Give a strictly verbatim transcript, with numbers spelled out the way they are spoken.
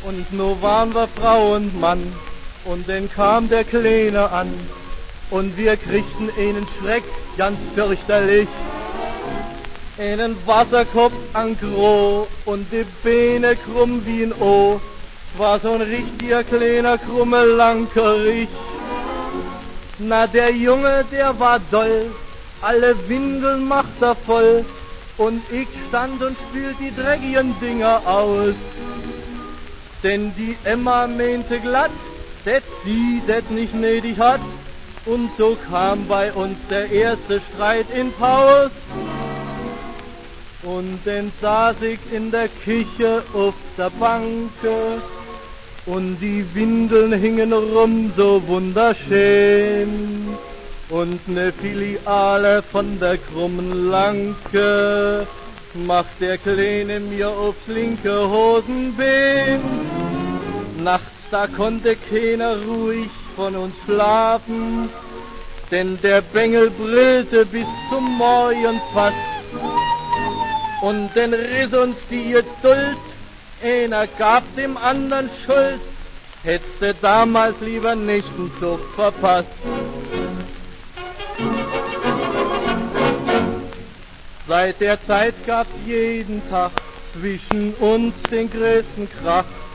Und nur waren wir Frau und Mann, und dann kam der Kleine an, und wir kriegten einen Schreck, ganz fürchterlich. Einen Wasserkopf an Gro und die Beine krumm wie ein O, war so ein richtiger kleiner krumme Lankerich. Na, der Junge, der war doll, alle Windeln macht er voll, und ich stand und spült die dreckigen Dinger aus. Denn die Emma meinte glatt, dass sie das nicht nötig hat, und so kam bei uns der erste Streit ins Haus. Und dann saß ich in der Küche auf der Banke, und die Windeln hingen rum so wunderschön, und ne Filiale von der krummen Lanke macht der Kleine mir aufs linke Hosenbein. Nachts da konnte keiner ruhig von uns schlafen, denn der Bengel brüllte bis zum Morgen fast. Und dann riss uns die Geduld, einer gab dem anderen Schuld, hättste damals lieber nicht den Zug verpasst. Seit der Zeit gab's jeden Tag zwischen uns den größten Krach.